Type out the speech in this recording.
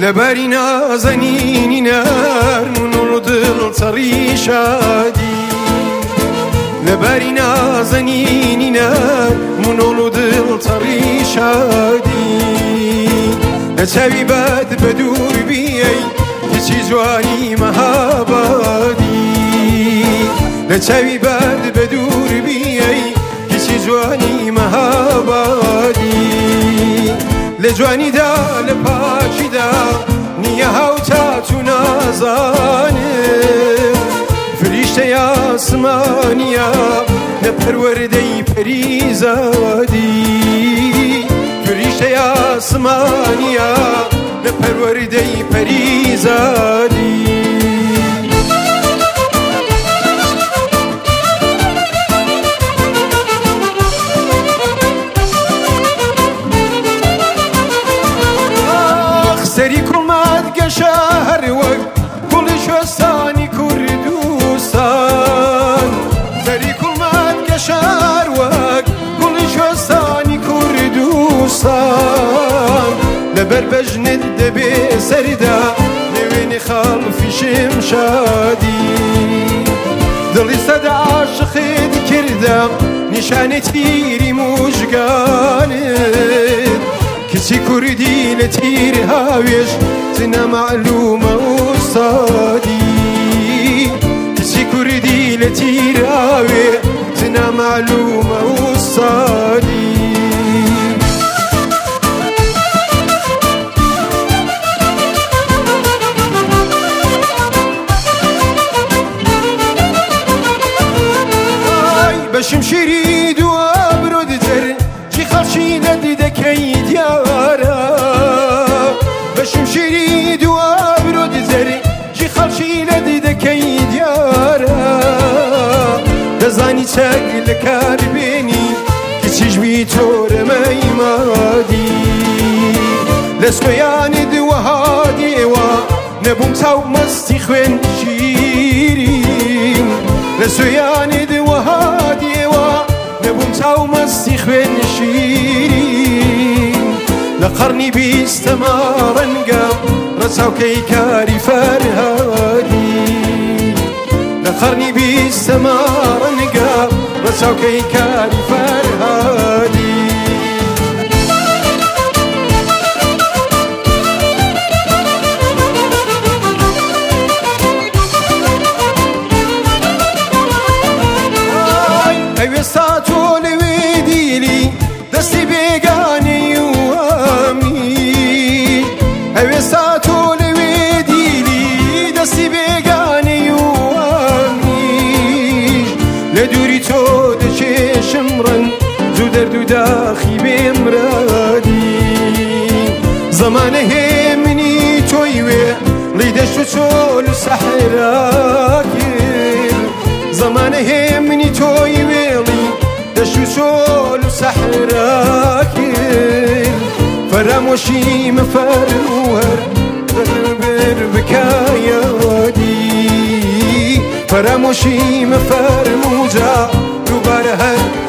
لبری نازنینی نرمون و دل تری شادی لبری نازنینی نرمون و دل تری شادی نچوی بد بدور بیایی کچی جوانی مهابادی نچوی بد بدور بیایی کچی جوانی مهابادی لجوانی دا لپاکی دا نیه هاوتا تو نازانه فریشته آسمانیا نپرورده پریزادی فریشته آسمانیا نپرورده پریزادی سری کلمات گشهر وقت کلش وستانی کردوستان سری کلمات گشهر وقت کلش وستانی کردوستان لبر بجند دبی سردا نوین خالفی شمشادی دلی صد عاشقید کردم نشانه تیری مشگانه کسی کردی لتیر هاویش زنا معلومه استادی کسی کردی لتیر هاویش زنا معلومه استادی بشم شیرید و ابرو دتر جی خالشی ندیده که دیارا بشم شیرید و ابرو دتر جی خالشی ندیده که دیارا دزانی چگ لکار بینی کچیش بی طور میمادی لسکویانی دو هادی و نبوم تاو مستی خوین شیرین لسویانی دو هادی و نبوم تاو مستی خوین شیرین لقرنی بیست مارنگا رساو کی کاری فرهادی لقرنی بیست مارنگا رساو کی کاری فرهادی ساتو لوی دیلی دستی بیگانی و آمی اوی ساتو لوی دیلی دستی بیگانی و آمی لدوری تو دچه شمرن زو دردو داخی بمرادی زمان همینی تویوه لیدشو چول سحراکر زمان همینی تویوه دشو شول سحراكل فراموشي مفروهر بربر بكايا ودي فراموشي مفرموجا دوباره